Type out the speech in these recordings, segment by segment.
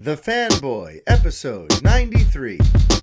The Fanboy, episode 93.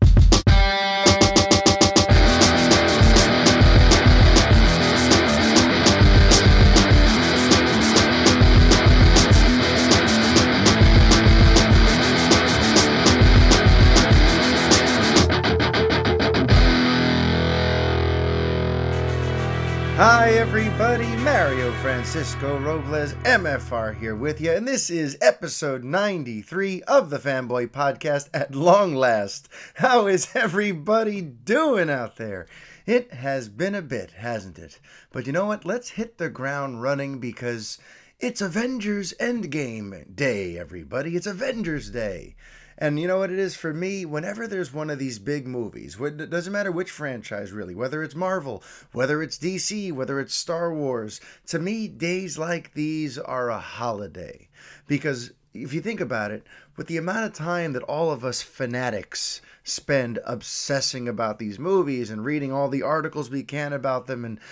Hi everybody, Mario Francisco Robles, MFR here with you, and this is episode 93 of the Fanboy Podcast at long last. How is everybody doing out there? It has been a bit, hasn't it? But you know what? Let's hit the ground running because it's Avengers Endgame Day, everybody. It's Avengers Day. And you know what it is for me? Whenever there's one of these big movies, it doesn't matter which franchise really, whether it's Marvel, whether it's DC, whether it's Star Wars, to me, days like these are a holiday. Because if you think about it, with the amount of time that all of us fanatics spend obsessing about these movies and reading all the articles we can about them and,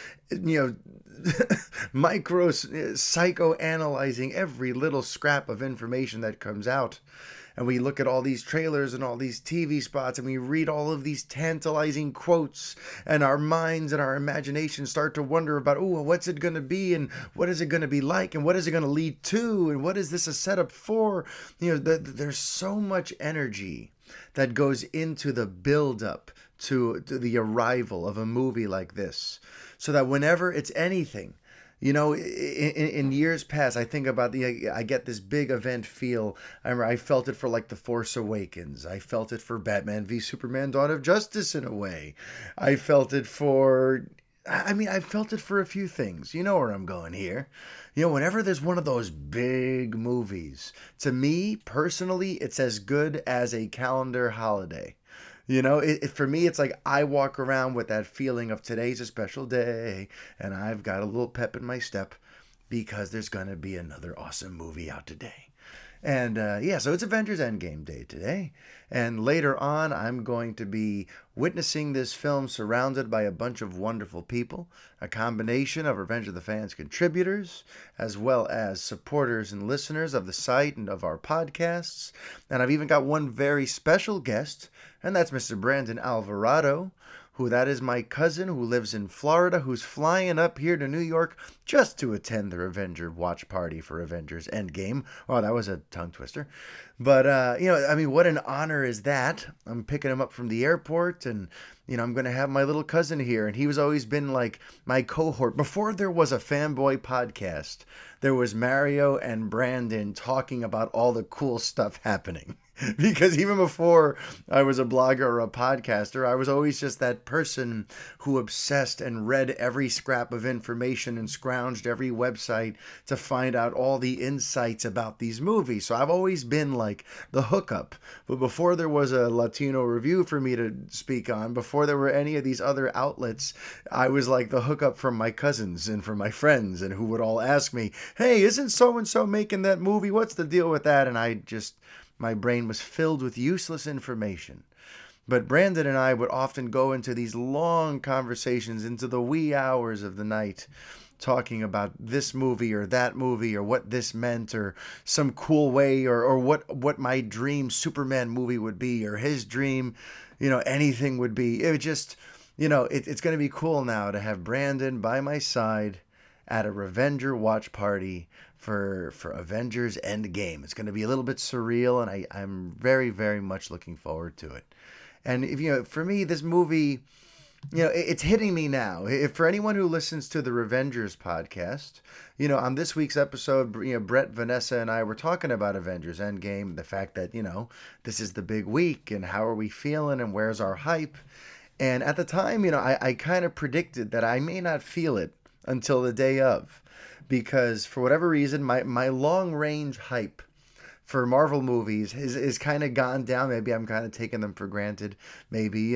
psychoanalyzing every little scrap of information that comes out. And we look at all these trailers and all these TV spots and we read all of these tantalizing quotes and our minds and our imagination start to wonder about, what's it going to be and what is it going to be like and what is it going to lead to and what is this a setup for? There's so much energy that goes into the build-up to the arrival of a movie like this, so that whenever it's anything, in years past, I think about I get this big event feel. I remember I felt it for like The Force Awakens. I felt it for Batman v Superman: Dawn of Justice in a way. I felt it for a few things. You know where I'm going here. Whenever there's one of those big movies, to me personally, it's as good as a calendar holiday. For me, it's like I walk around with that feeling of today's a special day and I've got a little pep in my step because there's going to be another awesome movie out today. And so it's Avengers Endgame Day today. And later on, I'm going to be witnessing this film surrounded by a bunch of wonderful people, a combination of Revenge of the Fans contributors, as well as supporters and listeners of the site and of our podcasts. And I've even got one very special guest, and that's Mr. Brandon Alvarado, that is my cousin who lives in Florida, who's flying up here to New York just to attend the Avenger watch party for Avengers Endgame. Oh, that was a tongue twister. But, what an honor is that? I'm picking him up from the airport and, I'm going to have my little cousin here. And he was always been like my cohort. Before there was a Fanboy podcast, there was Mario and Brandon talking about all the cool stuff happening. Because even before I was a blogger or a podcaster, I was always just that person who obsessed and read every scrap of information and scrounged every website to find out all the insights about these movies. So I've always been like the hookup. But before there was a Latino Review for me to speak on, before there were any of these other outlets, I was like the hookup from my cousins and from my friends, and who would all ask me, hey, isn't so-and-so making that movie? What's the deal with that? And my brain was filled with useless information. But Brandon and I would often go into these long conversations into the wee hours of the night, talking about this movie or that movie or what this meant or some cool way or what my dream Superman movie would be or his dream, anything would be. It would just, it's going to be cool now to have Brandon by my side at a Revenger watch party for Avengers Endgame. It's going to be a little bit surreal, and I'm very, very much looking forward to it. And for me, this movie, it's hitting me now. For anyone who listens to the Revengers podcast, on this week's episode, Brett, Vanessa, and I were talking about Avengers Endgame, the fact that, this is the big week, and how are we feeling, and where's our hype? And at the time, I kind of predicted that I may not feel it until the day of. Because for whatever reason, my long-range hype for Marvel movies is kind of gone down. Maybe I'm kind of taking them for granted. Maybe,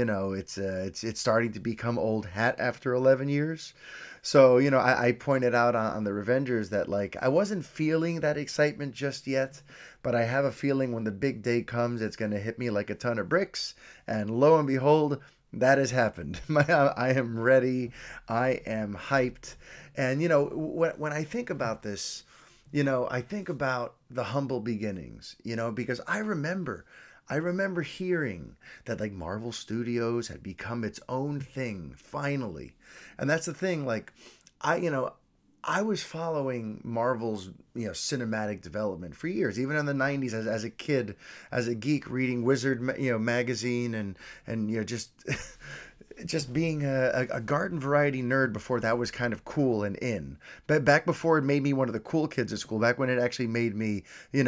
it's starting to become old hat after 11 years. So, I pointed out on the Revengers that, I wasn't feeling that excitement just yet. But I have a feeling when the big day comes, it's going to hit me like a ton of bricks. And lo and behold, that has happened. I am ready. I am hyped. And, when I think about this, I think about the humble beginnings, because I remember hearing that like Marvel Studios had become its own thing finally. And that's the thing, like I, you know, I was following Marvel's, cinematic development for years, even in the 90s as a kid, as a geek reading magazine and just just being a garden variety nerd before that was kind of cool and in. But back before it made me one of the cool kids at school, back when it actually made me,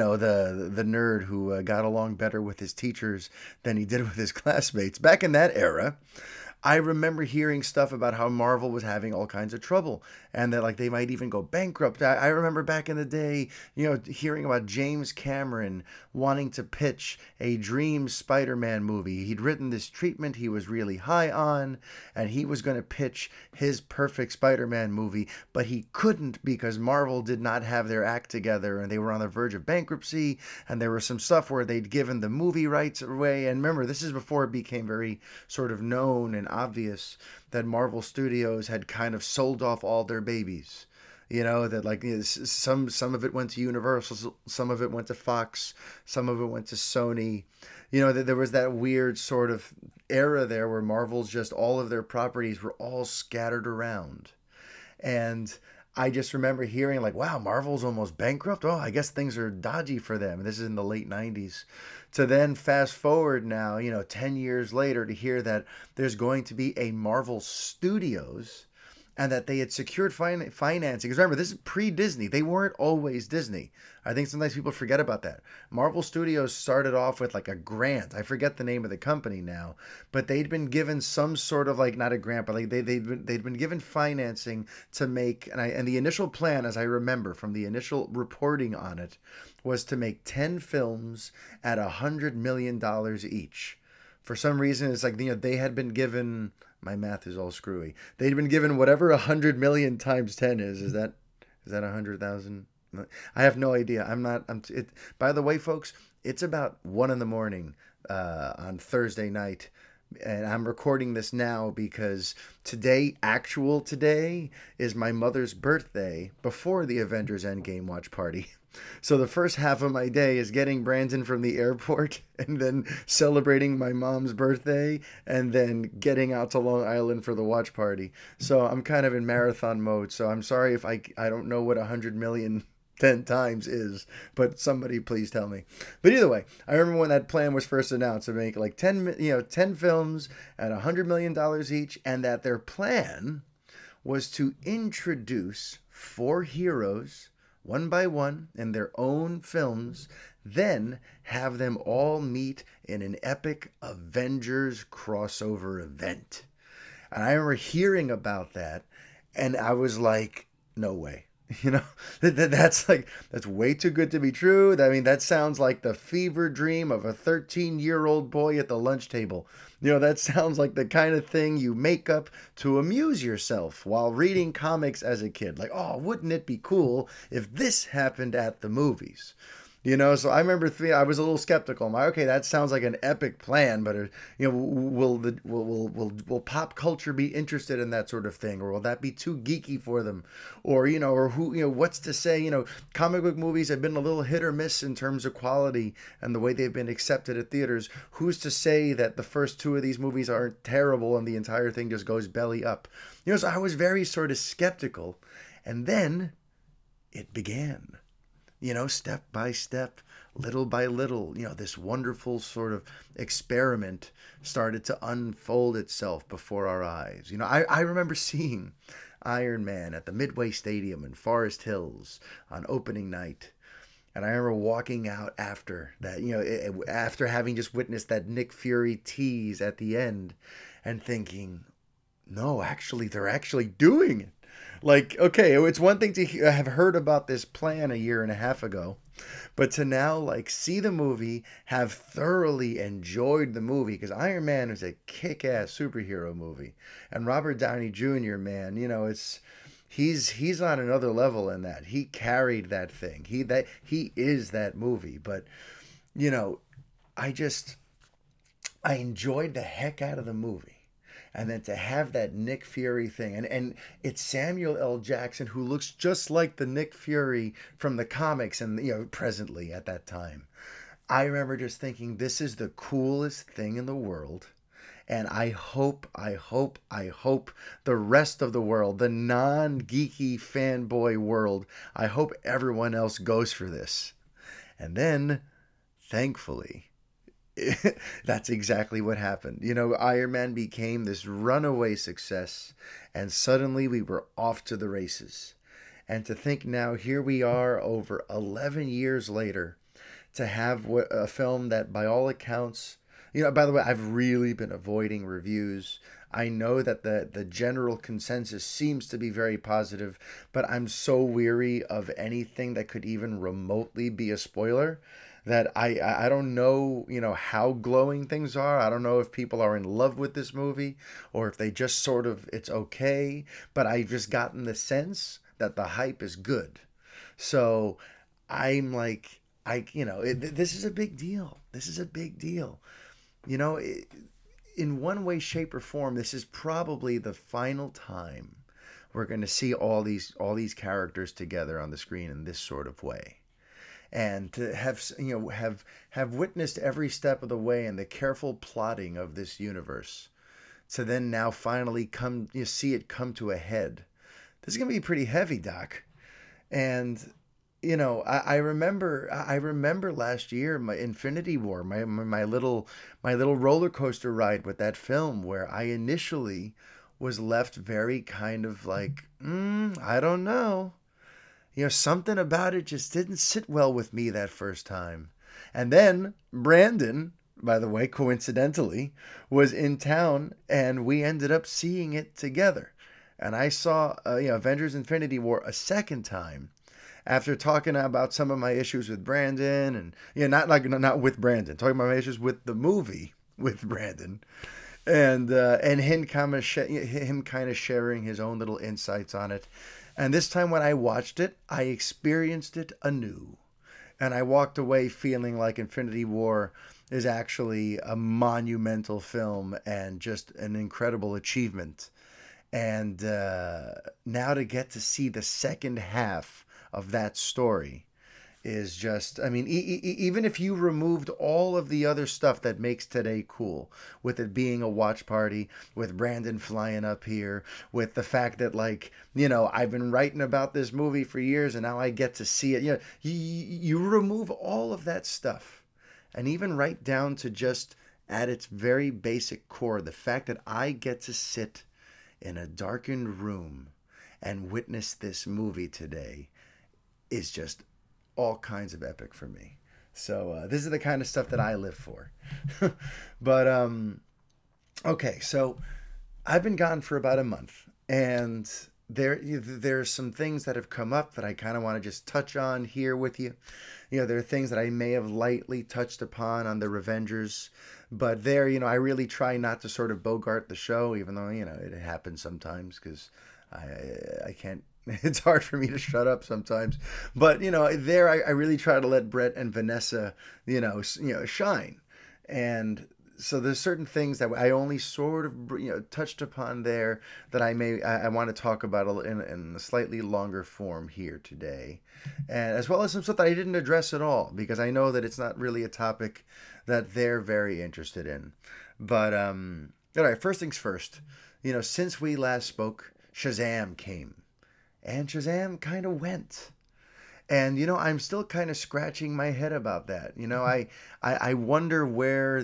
the nerd who got along better with his teachers than he did with his classmates. Back in that era, I remember hearing stuff about how Marvel was having all kinds of trouble and that like they might even go bankrupt. I remember back in the day, hearing about James Cameron wanting to pitch a dream Spider-Man movie. He'd written this treatment he was really high on, and he was going to pitch his perfect Spider-Man movie, but he couldn't because Marvel did not have their act together and they were on the verge of bankruptcy, and there was some stuff where they'd given the movie rights away. And remember, this is before it became very sort of known and obvious that Marvel Studios had kind of sold off all their babies. That like some of it went to Universal, some of it went to Fox, some of it went to Sony. That there was that weird sort of era there where Marvel's just all of their properties were all scattered around. And I just remember hearing like, wow, Marvel's almost bankrupt. Oh, I guess things are dodgy for them. This is in the late 90s. To then fast forward now, 10 years later to hear that there's going to be a Marvel Studios and that they had secured financing. Because remember, this is pre-Disney. They weren't always Disney. I think sometimes people forget about that. Marvel Studios started off with like a grant. I forget the name of the company now, but they'd been given some sort of like not a grant, but like they'd been given financing to make and the initial plan, as I remember from the initial reporting on it, was to make 10 films at $100 million each. For some reason, it's like they had been given. My math is all screwy. They'd been given whatever 100 million times 10 is. Is that 100,000? I have no idea. I'm not. It. By the way, folks, it's about 1 in the morning on Thursday night, and I'm recording this now because actual today, is my mother's birthday before the Avengers Endgame watch party. So the first half of my day is getting Brandon from the airport and then celebrating my mom's birthday and then getting out to Long Island for the watch party. So I'm kind of in marathon mode. So I'm sorry if I don't know what 100 million 10 times is, but somebody please tell me. But either way, I remember when that plan was first announced to make like 10 films at $100 million each, and that their plan was to introduce four heroes one by one in their own films, then have them all meet in an epic Avengers crossover event. And I remember hearing about that, and I was like, no way. You know, that's way too good to be true. I mean, that sounds like the fever dream of a 13-year-old boy at the lunch table. That sounds like the kind of thing you make up to amuse yourself while reading comics as a kid. Like, oh, wouldn't it be cool if this happened at the movies? So I remember I was a little skeptical. I'm like, okay, that sounds like an epic plan, but will pop culture be interested in that sort of thing, or will that be too geeky for them, or who, what's to say? Comic book movies have been a little hit or miss in terms of quality and the way they've been accepted at theaters. Who's to say that the first two of these movies aren't terrible and the entire thing just goes belly up? So I was very sort of skeptical, and then it began. Step by step, little by little, this wonderful sort of experiment started to unfold itself before our eyes. I remember seeing Iron Man at the Midway Stadium in Forest Hills on opening night. And I remember walking out after that, after having just witnessed that Nick Fury tease at the end and thinking, no, actually, they're actually doing it. Like, okay, it's one thing to have heard about this plan a year and a half ago, but to now like see the movie, have thoroughly enjoyed the movie, because Iron Man is a kick-ass superhero movie, and Robert Downey Jr., man, he's on another level in that. He carried that thing. He is that movie. But I enjoyed the heck out of the movie. and then to have that Nick Fury thing, and it's Samuel L. Jackson, who looks just like the Nick Fury from the comics, and presently at that time. I remember just thinking, this is the coolest thing in the world. And I hope the rest of the world, the non geeky fanboy world, I hope everyone else goes for this. And then, thankfully, that's exactly what happened. Iron Man became this runaway success, and suddenly we were off to the races. And to think now, here we are over 11 years later, to have a film that, by all accounts, by the way, I've really been avoiding reviews. I know that the general consensus seems to be very positive, but I'm so weary of anything that could even remotely be a spoiler that I don't know, how glowing things are. I don't know if people are in love with this movie or if they just sort of, it's okay, but I've just gotten the sense that the hype is good. So I'm like, this is a big deal. This is a big deal. You know, it, in one way, shape, or form, this is probably the final time we're going to see all these characters together on the screen in this sort of way. And to have witnessed every step of the way and the careful plotting of this universe, to then now finally see it come to a head. This is going to be pretty heavy, Doc. And I remember last year, my Infinity War, my little roller coaster ride with that film, where I initially was left very kind of like, I don't know. Something about it just didn't sit well with me that first time. And then Brandon, by the way, coincidentally, was in town, and we ended up seeing it together. And I saw Avengers Infinity War a second time after talking about some of my issues with Brandon, and not with Brandon, talking about my issues with the movie with Brandon, and him kind of sharing his own little insights on it. And this time when I watched it, I experienced it anew, and I walked away feeling like Infinity War is actually a monumental film and just an incredible achievement. And now to get to see the second half of that story is just, I mean, even if you removed all of the other stuff that makes today cool, with it being a watch party, with Brandon flying up here, with the fact that, like, I've been writing about this movie for years and now I get to see it. You remove all of that stuff, and even right down to just at its very basic core, the fact that I get to sit in a darkened room and witness this movie today is just all kinds of epic for me. So this is the kind of stuff that I live for. But okay, so I've been gone for about a month, and there's some things that have come up that I kind of want to just touch on here with you. There are things that I may have lightly touched upon on the Revengers, but I really try not to sort of bogart the show, even though it happens sometimes because I can't. It's hard for me to shut up sometimes, but I really try to let Brett and Vanessa shine, and so there's certain things that I only sort of touched upon there that I want to talk about in a slightly longer form here today, and as well as some stuff that I didn't address at all because I know that it's not really a topic that they're very interested in. But all right, first things first. Since we last spoke, Shazam came, and Shazam kind of went. And I'm still kind of scratching my head about that. I wonder where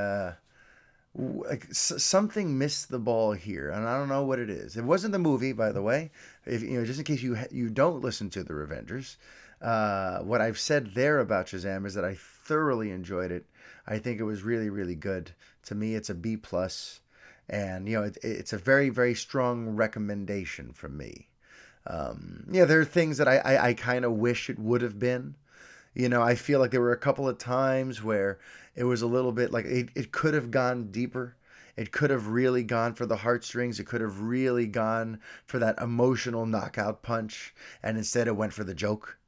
something missed the ball here, and I don't know what it is. It wasn't the movie, by the way. If just in case you don't listen to the Revengers, what I've said there about Shazam is that I thoroughly enjoyed it. I think it was really, really good. To me, it's a B plus, and it's a very, very strong recommendation from me. There are things that I kind of wish it would have been. I feel like there were a couple of times where it was a little bit like it could have gone deeper. It could have really gone for the heartstrings. It could have really gone for that emotional knockout punch. And instead it went for the joke.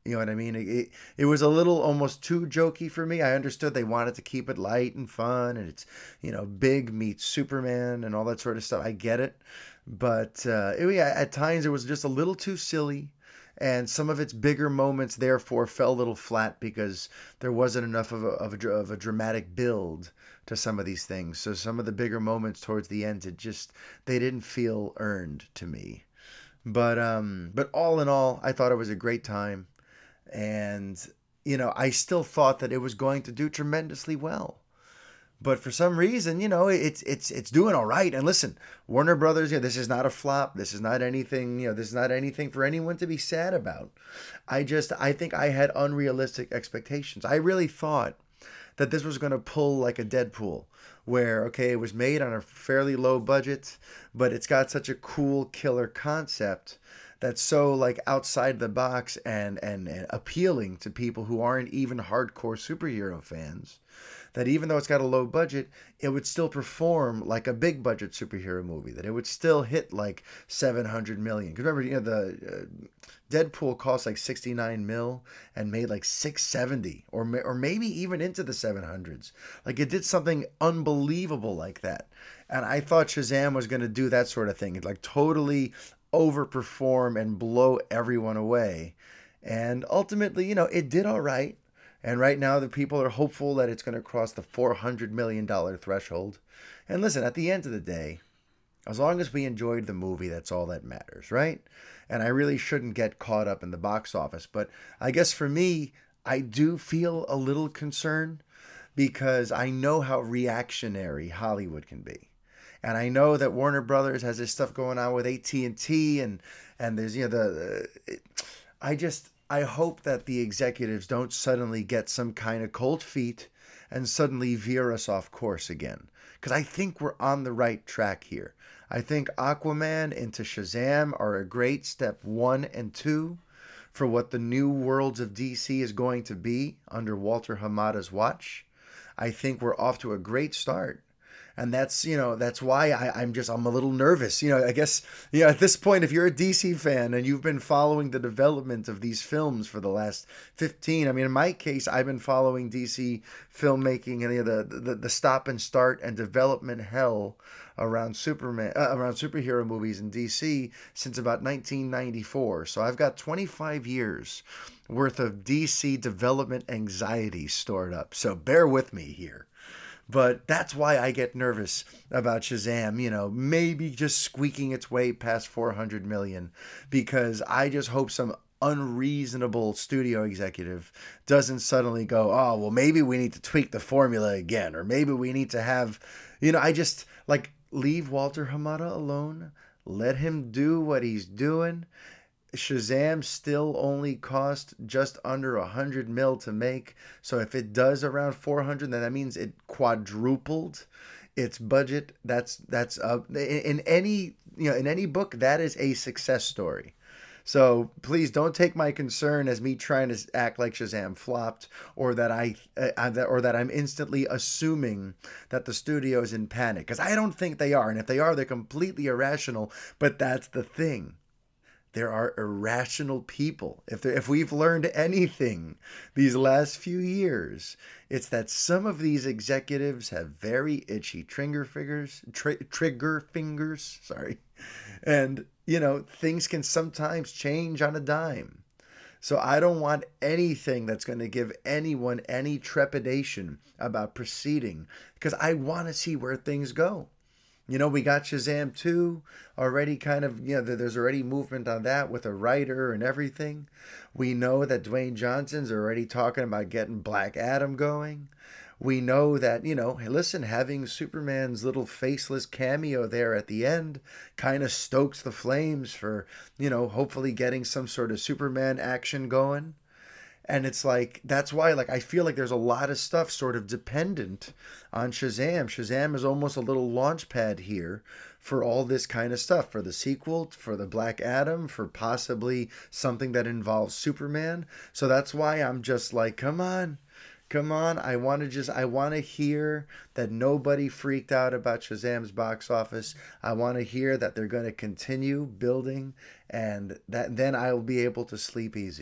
You know what I mean? It was a little almost too jokey for me. I understood they wanted to keep it light and fun, and it's, big meets Superman and all that sort of stuff. I get it, but yeah, at times it was just a little too silly, and some of its bigger moments therefore fell a little flat because there wasn't enough of a dramatic build to some of these things. So some of the bigger moments towards the end, they didn't feel earned to me. But all in all, I thought it was a great time, and I still thought that it was going to do tremendously well. But for some reason, it's doing all right. And listen, Warner Brothers, this is not a flop. This is not anything, this is not anything for anyone to be sad about. I think I had unrealistic expectations. I really thought that this was going to pull like a Deadpool, where, okay, it was made on a fairly low budget, but it's got such a cool killer concept that's so like outside the box and appealing to people who aren't even hardcore superhero fans, that even though it's got a low budget, it would still perform like a big budget superhero movie, that it would still hit like 700 million. Because remember, the Deadpool cost like 69 mil and made like 670 or maybe even into the 700s. Like it did something unbelievable like that. And I thought Shazam was going to do that sort of thing. It like totally overperform and blow everyone away. And ultimately, it did all right. And right now, the people are hopeful that it's going to cross the $400 million threshold. And listen, at the end of the day, as long as we enjoyed the movie, that's all that matters, right? And I really shouldn't get caught up in the box office. But I guess for me, I do feel a little concerned because I know how reactionary Hollywood can be. And I know that Warner Brothers has this stuff going on with AT&T and there's, I hope that the executives don't suddenly get some kind of cold feet and suddenly veer us off course again. Because I think we're on the right track here. I think Aquaman into Shazam are a great step 1 and 2 for what the new worlds of DC is going to be under Walter Hamada's watch. I think we're off to a great start. And that's why I'm a little nervous. I guess, at this point, if you're a DC fan and you've been following the development of these films for the last 15, I mean, in my case, I've been following DC filmmaking and the stop and start and development hell around around superhero movies in DC since about 1994. So I've got 25 years worth of DC development anxiety stored up. So bear with me here. But that's why I get nervous about Shazam, maybe just squeaking its way past 400 million, because I just hope some unreasonable studio executive doesn't suddenly go, oh, well, maybe we need to tweak the formula again, or maybe we need to have, I just like leave Walter Hamada alone, let him do what he's doing. Shazam still only cost just under 100 mil to make. So if it does around 400, then that means it quadrupled its budget. That's in any book, that is a success story. So please don't take my concern as me trying to act like Shazam flopped, or that I'm instantly assuming that the studio is in panic, because I don't think they are. And if they are, they're completely irrational. But that's the thing. There are irrational people. If we've learned anything these last few years, it's that some of these executives have very itchy trigger fingers. Sorry, and things can sometimes change on a dime. So I don't want anything that's going to give anyone any trepidation about proceeding, because I want to see where things go. We got Shazam 2 already kind of, there's already movement on that with a writer and everything. We know that Dwayne Johnson's already talking about getting Black Adam going. We know that, hey, listen, having Superman's little faceless cameo there at the end kind of stokes the flames for, hopefully getting some sort of Superman action going. And it's like, that's why, like, I feel like there's a lot of stuff sort of dependent on Shazam. Shazam is almost a little launch pad here for all this kind of stuff, for the sequel, for the Black Adam, for possibly something that involves Superman. So that's why I'm just like, come on. I want to hear that nobody freaked out about Shazam's box office. I want to hear that they're going to continue building, and that then I'll be able to sleep easy.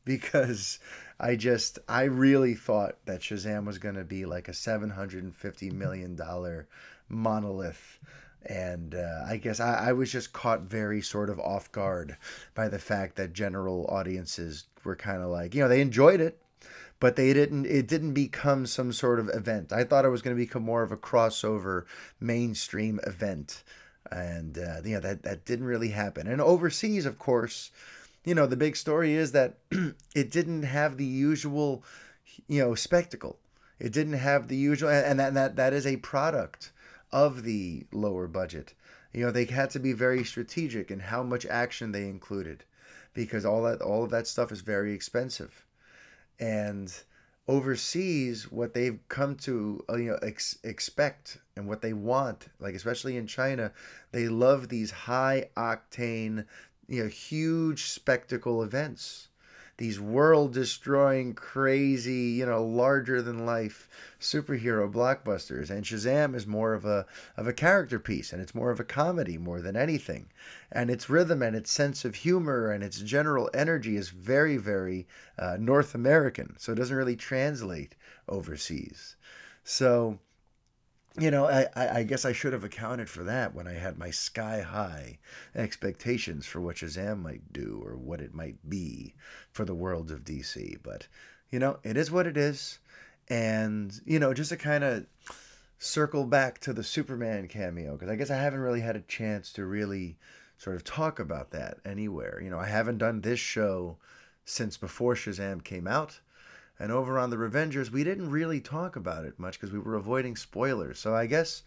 because I really thought that Shazam was going to be like a $750 million monolith. And I guess I was just caught very sort of off guard by the fact that general audiences were kind of like, they enjoyed it, but it didn't become some sort of event. I thought it was going to become more of a crossover mainstream event. And that didn't really happen. And overseas, of course, the big story is that it didn't have the usual, spectacle. It didn't have the usual, and that is a product of the lower budget. They had to be very strategic in how much action they included, because all of that stuff is very expensive. And overseas, what they've come to expect and what they want, like especially in China, they love these high octane, huge spectacle events, these world destroying, crazy, larger than life superhero blockbusters. And Shazam is more of a character piece, and it's more of a comedy more than anything. And its rhythm and its sense of humor and its general energy is very, very North American. So it doesn't really translate overseas. So I guess I should have accounted for that when I had my sky high expectations for what Shazam might do or what it might be for the world of DC. But, it is what it is. And, just to kind of circle back to the Superman cameo, because I guess I haven't really had a chance to really sort of talk about that anywhere. I haven't done this show since before Shazam came out. And over on the Revengers, we didn't really talk about it much because we were avoiding spoilers. So I guess,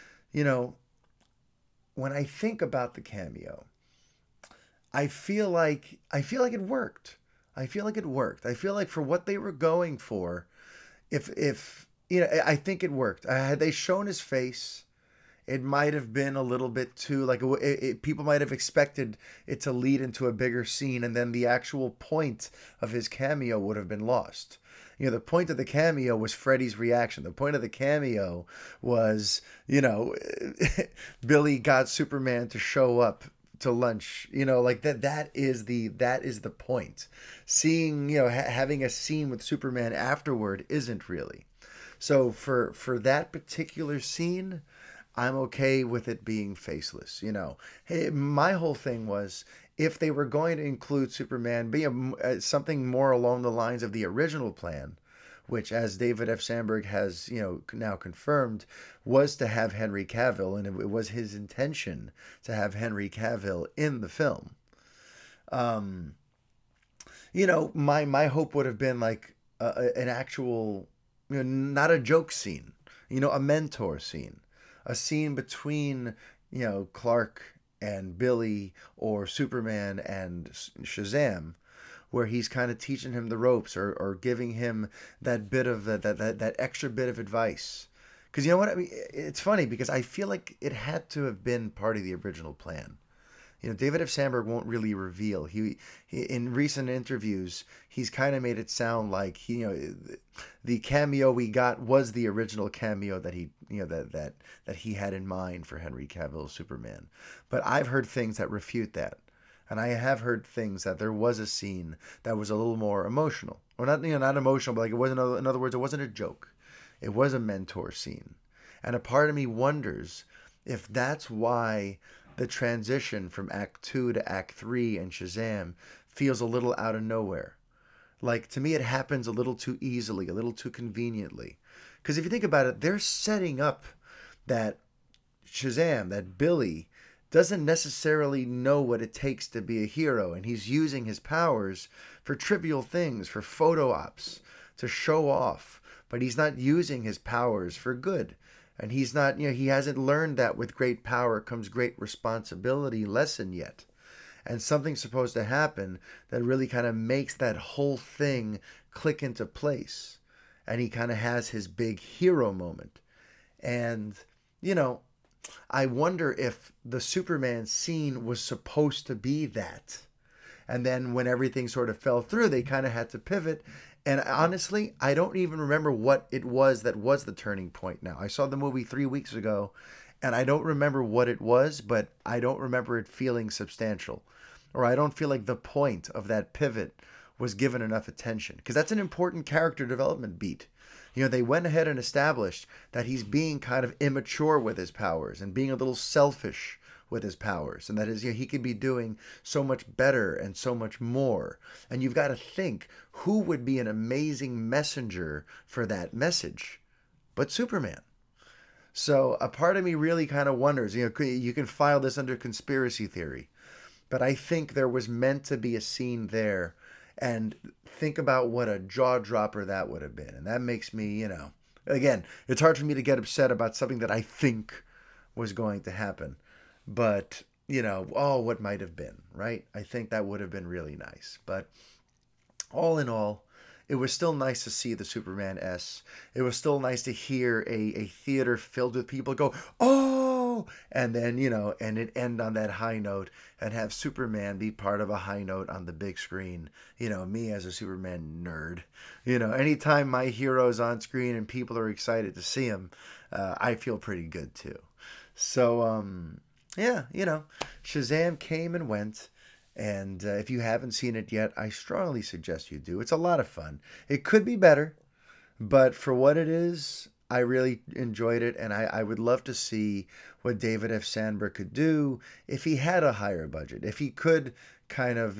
when I think about the cameo, I feel like it worked. I feel like it worked. I feel like for what they were going for, if I think it worked. Had they shown his face, it might have been a little bit too like people might have expected it to lead into a bigger scene, and then the actual point of his cameo would have been lost. The point of the cameo was Freddy's reaction. The point of the cameo was, Billy got Superman to show up to lunch. Like that is the point. Seeing, having a scene with Superman afterward isn't really. So for that particular scene, I'm okay with it being faceless. Hey, my whole thing was, if they were going to include Superman, be something more along the lines of the original plan, which, as David F. Sandberg has now confirmed, was to have Henry Cavill, and it was his intention to have Henry Cavill in the film. My hope would have been like an actual, not a joke scene, a mentor scene. A scene between, Clark and Billy, or Superman and Shazam, where he's kind of teaching him the ropes, or giving him that bit of that extra bit of advice. Because you know what I mean? It's funny because I feel like it had to have been part of the original plan. David F. Sandberg won't really reveal. He in recent interviews, he's kind of made it sound like the cameo we got was the original cameo that he that he had in mind for Henry Cavill's Superman. But I've heard things that refute that, and I have heard things that there was a scene that was a little more emotional, or not emotional, but like it wasn't. In other words, it wasn't a joke. It was a mentor scene, and a part of me wonders if that's why the transition from Act 2 to Act 3 and Shazam feels a little out of nowhere. Like, to me, it happens a little too easily, a little too conveniently. Because if you think about it, they're setting up that Shazam, that Billy, doesn't necessarily know what it takes to be a hero, and he's using his powers for trivial things, for photo ops, to show off, but he's not using his powers for good. And he's not, he hasn't learned that with great power comes great responsibility lesson yet. And something's supposed to happen that really kind of makes that whole thing click into place. And he kind of has his big hero moment. And, I wonder if the Superman scene was supposed to be that. And then when everything sort of fell through, they kind of had to pivot. And honestly, I don't even remember what it was that was the turning point now. I saw the movie 3 weeks ago, and I don't remember what it was, but I don't remember it feeling substantial. Or I don't feel like the point of that pivot was given enough attention, because that's an important character development beat. They went ahead and established that he's being kind of immature with his powers and being a little selfish with his powers, and that is, he could be doing so much better and so much more. And you've got to think, who would be an amazing messenger for that message but Superman? So a part of me really kind of wonders, you can file this under conspiracy theory, but I think there was meant to be a scene there, and think about what a jaw dropper that would have been. And that makes me, again, it's hard for me to get upset about something that I think was going to happen. But, oh, what might have been, right? I think that would have been really nice. But all in all, it was still nice to see the Superman S. It was still nice to hear a theater filled with people go, oh, and then, and it end on that high note, and have Superman be part of a high note on the big screen. Me as a Superman nerd, anytime my hero's on screen and people are excited to see him, I feel pretty good too. So, yeah, Shazam came and went. And if you haven't seen it yet, I strongly suggest you do. It's a lot of fun. It could be better, but for what it is, I really enjoyed it. And I would love to see what David F. Sandberg could do if he had a higher budget, if he could kind of,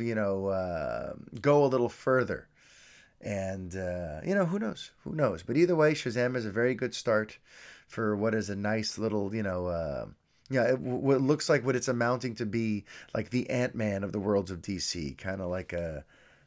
go a little further. And, who knows? Who knows? But either way, Shazam is a very good start for what is a nice little, yeah, what looks like what it's amounting to be, like the Ant-Man of the worlds of DC, kind of like a,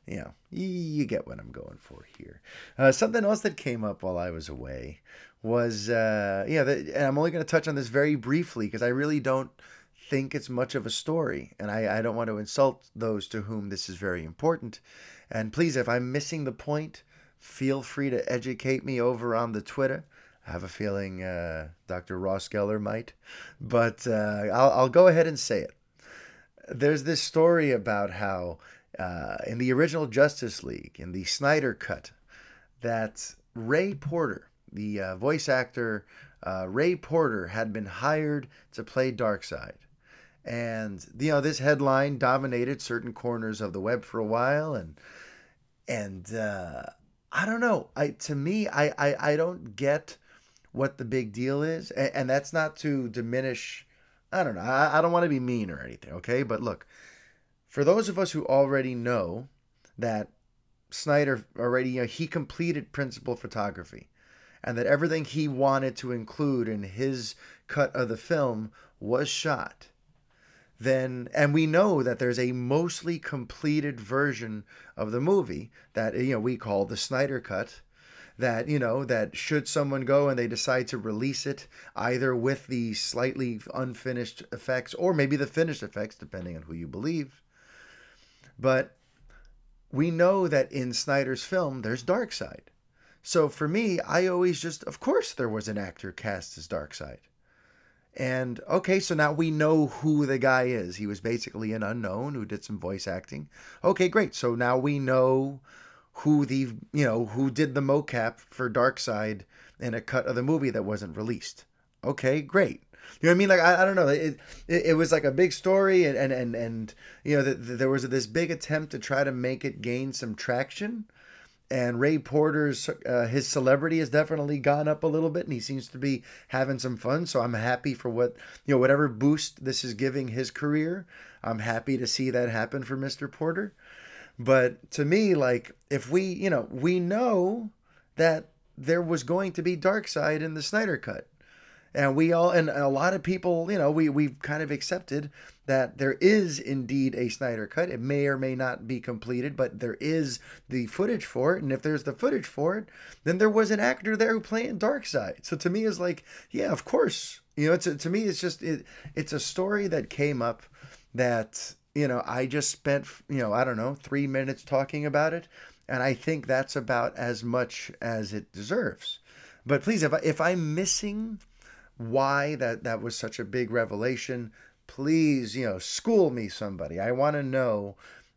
you get what I'm going for here. Something else that came up while I was away was, and I'm only going to touch on this very briefly because I really don't think it's much of a story, and I don't want to insult those to whom this is very important. And please, if I'm missing the point, feel free to educate me over on the Twitter. I have a feeling Dr. Ross Geller might, but I'll go ahead and say it. There's this story about how in the original Justice League, in the Snyder Cut, that Ray Porter, the voice actor Ray Porter, had been hired to play Darkseid. And, this headline dominated certain corners of the web for a while, and I don't know. To me, I don't get what the big deal is, and that's not to diminish. I don't know. I don't want to be mean or anything, okay? But look, for those of us who already know that Snyder already, he completed principal photography, and that everything he wanted to include in his cut of the film was shot, then, and we know that there's a mostly completed version of the movie that, we call the Snyder Cut, that, that should someone go and they decide to release it either with the slightly unfinished effects or maybe the finished effects, depending on who you believe. But we know that in Snyder's film, there's Darkseid. So for me, I always just, of course there was an actor cast as Darkseid. And okay, so now we know who the guy is. He was basically an unknown who did some voice acting. Okay, great. So now we know who who did the mocap for Darkseid in a cut of the movie that wasn't released. Okay, great. You know what I mean? Like, I don't know. It was like a big story, and there was this big attempt to try to make it gain some traction. And Ray Porter's his celebrity has definitely gone up a little bit, and he seems to be having some fun. So I'm happy for whatever boost this is giving his career. I'm happy to see that happen for Mr. Porter. But to me, like, if we know that there was going to be Darkseid in the Snyder Cut. And and a lot of people, we've kind of accepted that there is indeed a Snyder Cut. It may or may not be completed, but there is the footage for it. And if there's the footage for it, then there was an actor there who played Darkseid. So to me, it's like, yeah, of course. To me, it's just, it's a story that came up that, I just spent, I don't know, 3 minutes talking about it. And I think that's about as much as it deserves. But please, if I'm missing why that was such a big revelation, please, school me, somebody. I want to know.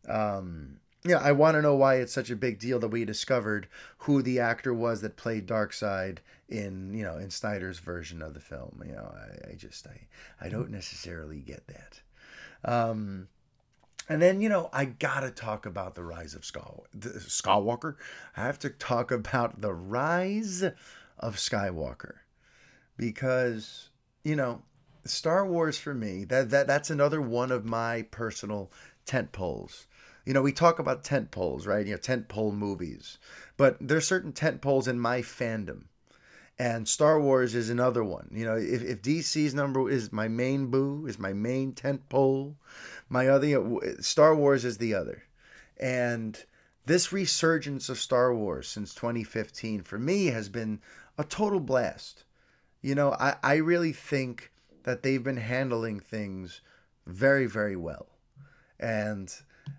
I want to know why it's such a big deal that we discovered who the actor was that played Darkseid in Snyder's version of the film. I don't necessarily get that. And then, I gotta talk about the rise of Skywalker. I have to talk about the rise of Skywalker because, you know, Star Wars for me, that's another one of my personal tent poles. We talk about tent poles, right? Tent pole movies. But there's certain tent poles in my fandom. And Star Wars is another one. If DC's number is my main boo, is my main tent pole, my other, Star Wars is the other. And this resurgence of Star Wars since 2015 for me has been a total blast. I really think that they've been handling things very, very well. And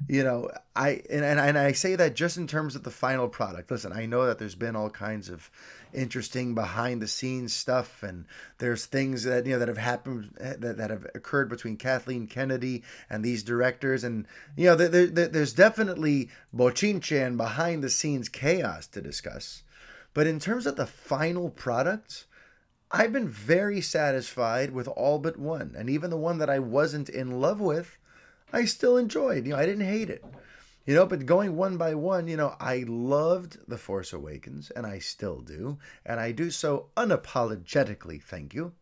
I say that just in terms of the final product. Listen, I know that there's been all kinds of interesting behind the scenes stuff, and there's things that that have happened that have occurred between Kathleen Kennedy and these directors, and there's definitely bochinche and behind the scenes chaos to discuss. But in terms of the final product, I've been very satisfied with all but one, and even the one that I wasn't in love with, I still enjoyed. I didn't hate it. But going one by one, I loved The Force Awakens, and I still do, and I do so unapologetically. Thank you.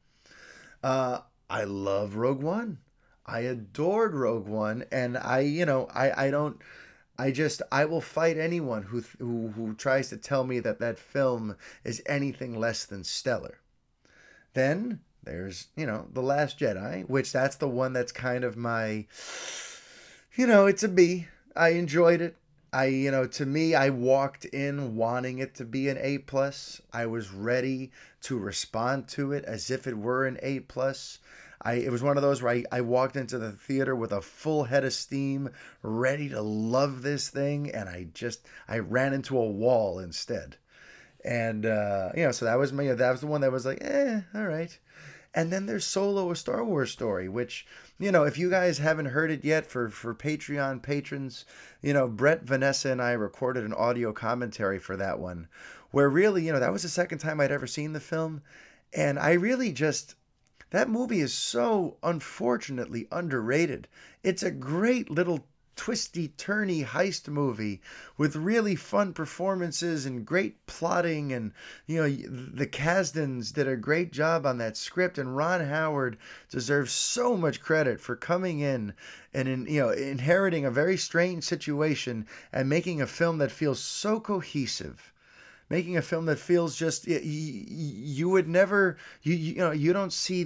I love Rogue One. I adored Rogue One, and I don't. I will fight anyone who tries to tell me that film is anything less than stellar. Then there's, The Last Jedi, which that's the one that's kind of my, it's a B. I enjoyed it. To me, I walked in wanting it to be an A plus. I was ready to respond to it as if it were an A plus. It was one of those where I walked into the theater with a full head of steam, ready to love this thing, and I ran into a wall instead. And so that was the one that was like, all right. And then there's Solo: A Star Wars Story, which, if you guys haven't heard it yet, for Patreon patrons, Brett, Vanessa, and I recorded an audio commentary for that one, where really, that was the second time I'd ever seen the film, and I really just that movie is so unfortunately underrated. It's a great little twisty turny heist movie with really fun performances and great plotting, and the Kasdans did a great job on that script, and Ron Howard deserves so much credit for coming in and inheriting a very strange situation and making a film that feels so cohesive, making a film that feels just you would never you don't see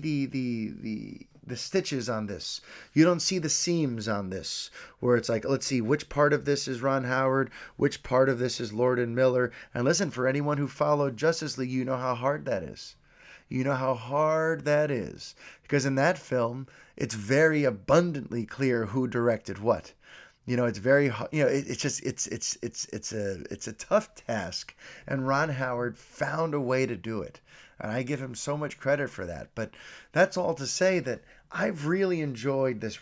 the stitches on this. You don't see the seams on this, where it's like, let's see, which part of this is Ron Howard, which part of this is Lord and Miller. And listen, for anyone who followed Justice League, you know how hard that is. You know how hard that is. Because in that film, it's very abundantly clear who directed what. It's very, it's just, it's a tough task. And Ron Howard found a way to do it. And I give him so much credit for that. But that's all to say that I've really enjoyed this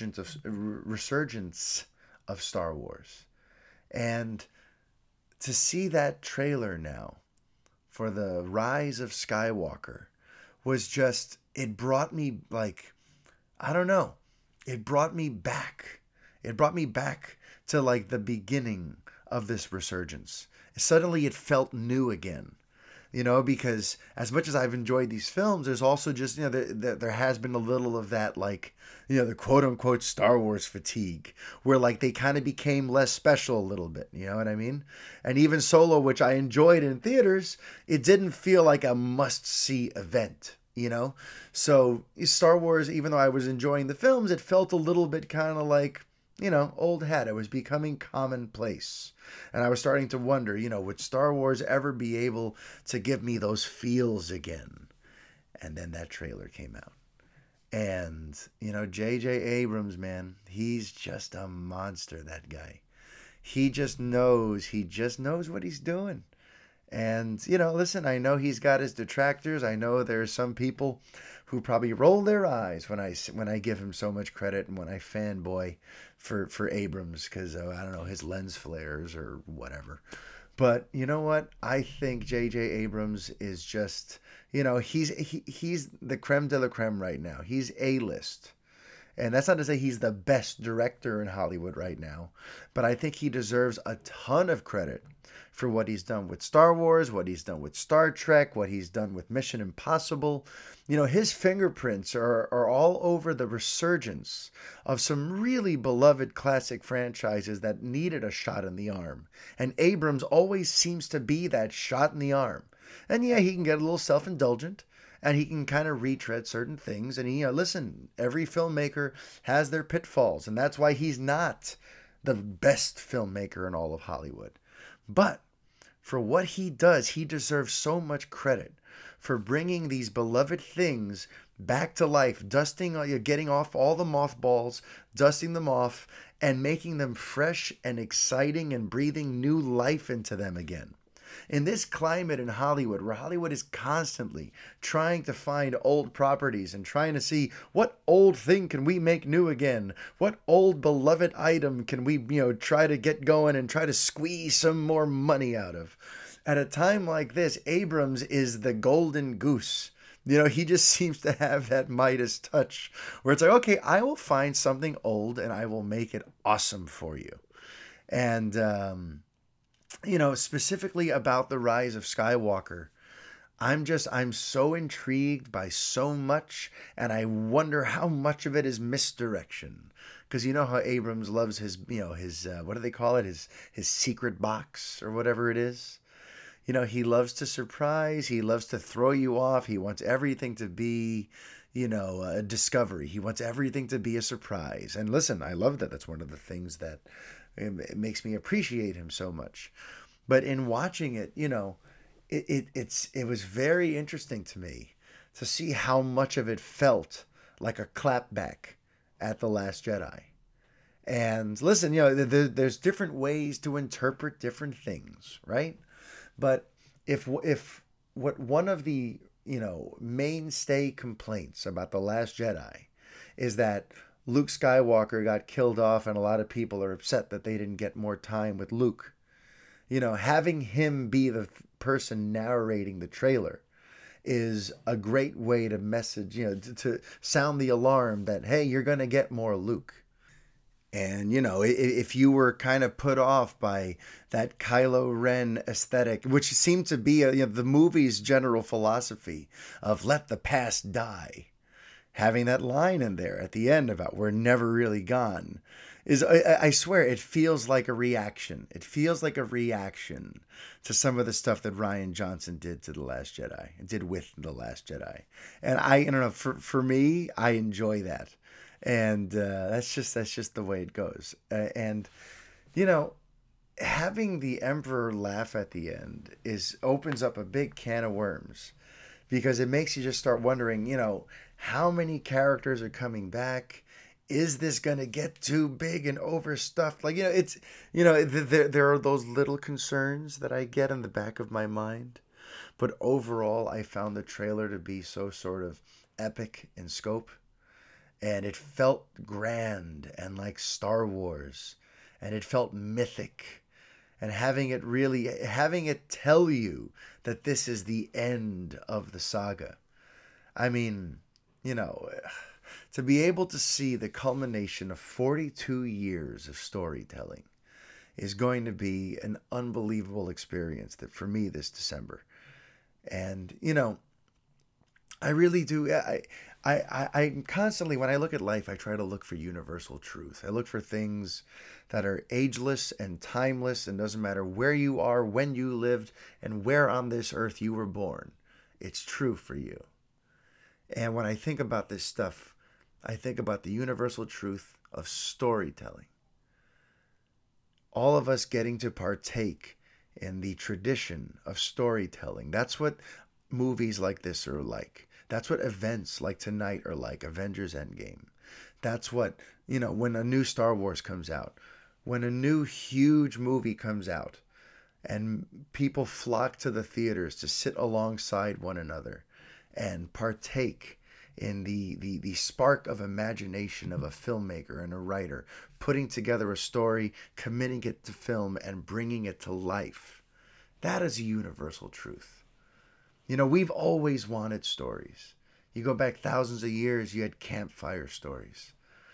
resurgence of Star Wars. And to see that trailer now for the Rise of Skywalker was just, it brought me like, I don't know, it brought me back. It brought me back to like the beginning of this resurgence. Suddenly it felt new again. Because as much as I've enjoyed these films, there's also just, there has been a little of that, like, the quote unquote Star Wars fatigue, where like they kind of became less special a little bit. You know what I mean? And even Solo, which I enjoyed in theaters, it didn't feel like a must see event. So Star Wars, even though I was enjoying the films, it felt a little bit kind of like, old hat. It was becoming commonplace. And I was starting to wonder, would Star Wars ever be able to give me those feels again? And then that trailer came out. And, J.J. Abrams, man, he's just a monster, that guy. He just knows what he's doing. And, listen, I know he's got his detractors. I know there are some people who probably roll their eyes when I give him so much credit and when I fanboy for Abrams because, I don't know, his lens flares or whatever. But you know what? I think J.J. Abrams is just, he's the creme de la creme right now. He's A-list. And that's not to say he's the best director in Hollywood right now, but I think he deserves a ton of credit for what he's done with Star Wars, what he's done with Star Trek, what he's done with Mission Impossible. His fingerprints are all over the resurgence of some really beloved classic franchises that needed a shot in the arm. And Abrams always seems to be that shot in the arm. And yeah, he can get a little self indulgent and he can kind of retread certain things. And listen, every filmmaker has their pitfalls, and that's why he's not the best filmmaker in all of Hollywood. But for what he does, he deserves so much credit for bringing these beloved things back to life, getting off all the mothballs, dusting them off, and making them fresh and exciting and breathing new life into them again. In this climate in Hollywood, where Hollywood is constantly trying to find old properties and trying to see what old thing can we make new again, what old beloved item can we, try to get going and try to squeeze some more money out of. At a time like this, Abrams is the golden goose. He just seems to have that Midas touch where it's like, okay, I will find something old and I will make it awesome for you. And, specifically about the rise of Skywalker, I'm so intrigued by so much, and I wonder how much of it is misdirection. Because you know how Abrams loves his what do they call it? His secret box or whatever it is. He loves to surprise. He loves to throw you off. He wants everything to be, a discovery. He wants everything to be a surprise. And listen, I love that. That's one of the things that it makes me appreciate him so much. But in watching it, it was very interesting to me to see how much of it felt like a clapback at The Last Jedi. And listen, there's different ways to interpret different things, right? But if what one of the mainstay complaints about The Last Jedi is that Luke Skywalker got killed off and a lot of people are upset that they didn't get more time with Luke, having him be the person narrating the trailer is a great way to message, to sound the alarm that, hey, you're going to get more Luke. And, if you were kind of put off by that Kylo Ren aesthetic, which seemed to be the movie's general philosophy of let the past die, having that line in there at the end about we're never really gone, I swear, it feels like a reaction. It feels like a reaction to some of the stuff that Rian Johnson did to The Last Jedi, did with The Last Jedi. And I don't know, for me, I enjoy that. And that's just the way it goes. And having the Emperor laugh at the end opens up a big can of worms, because it makes you just start wondering, how many characters are coming back? Is this going to get too big and overstuffed? Like, it's, there are those little concerns that I get in the back of my mind. But overall, I found the trailer to be so sort of epic in scope. And it felt grand and like Star Wars. And it felt mythic. And having it tell you that this is the end of the saga. I mean, to be able to see the culmination of 42 years of storytelling is going to be an unbelievable experience that for me this December. And, I really do. I constantly, when I look at life, I try to look for universal truth. I look for things that are ageless and timeless, and doesn't matter where you are, when you lived, and where on this earth you were born. It's true for you. And when I think about this stuff, I think about the universal truth of storytelling. All of us getting to partake in the tradition of storytelling. That's what movies like this are like. That's what events like tonight are like, Avengers Endgame. That's what, when a new Star Wars comes out, when a new huge movie comes out, and people flock to the theaters to sit alongside one another and partake in the spark of imagination of a filmmaker and a writer, putting together a story, committing it to film, and bringing it to life. That is a universal truth. We've always wanted stories. You go back thousands of years, you had campfire stories.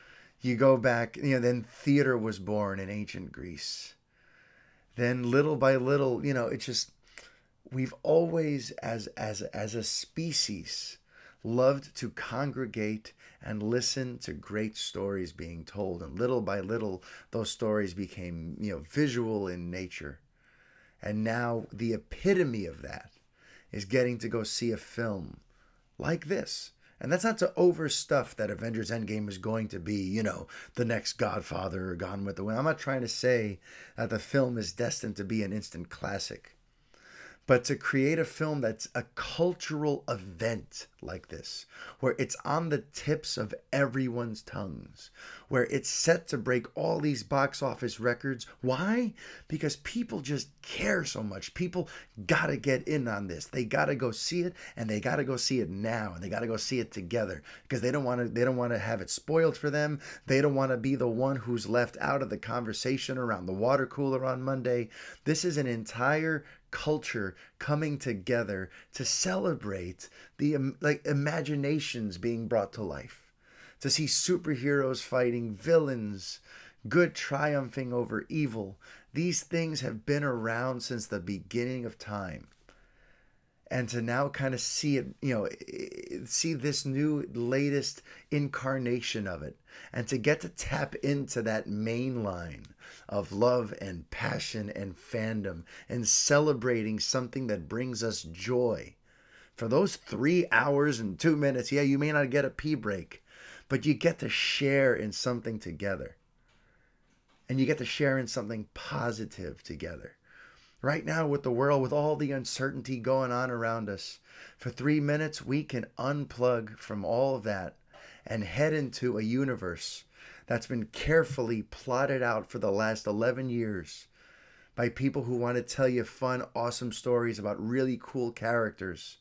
You go back, then theater was born in ancient Greece. Then little by little, it's just we've always as a species loved to congregate and listen to great stories being told, and little by little those stories became, visual in nature. And now the epitome of that is getting to go see a film like this. And that's not to overstuff that Avengers Endgame is going to be, the next Godfather or Gone with the Wind. I'm not trying to say that the film is destined to be an instant classic. But to create a film that's a cultural event like this, where it's on the tips of everyone's tongues, where it's set to break all these box office records. Why? Because people just care so much. People got to get in on this. They got to go see it, and they got to go see it now, and they got to go see it together, because they don't want to have it spoiled for them. They don't want to be the one who's left out of the conversation around the water cooler on Monday. This is an entire culture coming together to celebrate the imaginations being brought to life, to see superheroes fighting villains, good triumphing over evil. These things have been around since the beginning of time. And to now kind of see it, see this new latest incarnation of it, and to get to tap into that main line of love and passion and fandom and celebrating something that brings us joy. For those 3 hours and 2 minutes, yeah, you may not get a pee break, but you get to share in something together. And you get to share in something positive together. Right now, with the world, with all the uncertainty going on around us, for 3 minutes, we can unplug from all of that and head into a universe that's been carefully plotted out for the last 11 years by people who want to tell you fun, awesome stories about really cool characters.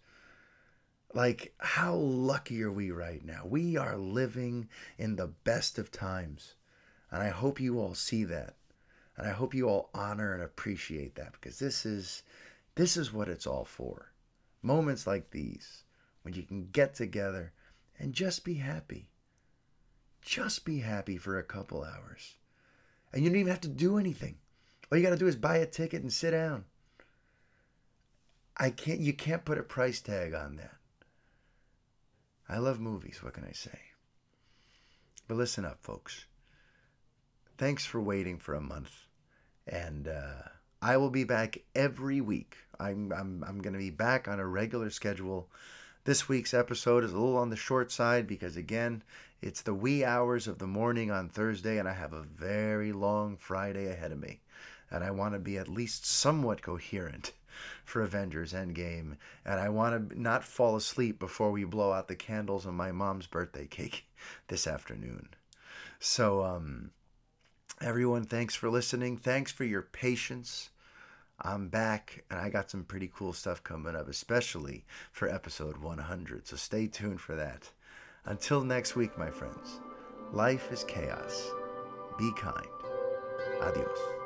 Like, how lucky are we right now? We are living in the best of times. And I hope you all see that. And I hope you all honor and appreciate that, because this is what it's all for. Moments like these, when you can get together and just be happy. Just be happy for a couple hours. And you don't even have to do anything. All you got to do is buy a ticket and sit down. You can't put a price tag on that. I love movies, what can I say? But listen up, folks. Thanks for waiting for a month. And I will be back every week. I'm going to be back on a regular schedule. This week's episode is a little on the short side because, again, it's the wee hours of the morning on Thursday, and I have a very long Friday ahead of me. And I want to be at least somewhat coherent for Avengers Endgame. And I want to not fall asleep before we blow out the candles on my mom's birthday cake this afternoon. So, everyone, thanks for listening. Thanks for your patience. I'm back, and I got some pretty cool stuff coming up, especially for episode 100. So stay tuned for that. Until next week, my friends, life is chaos. Be kind. Adios.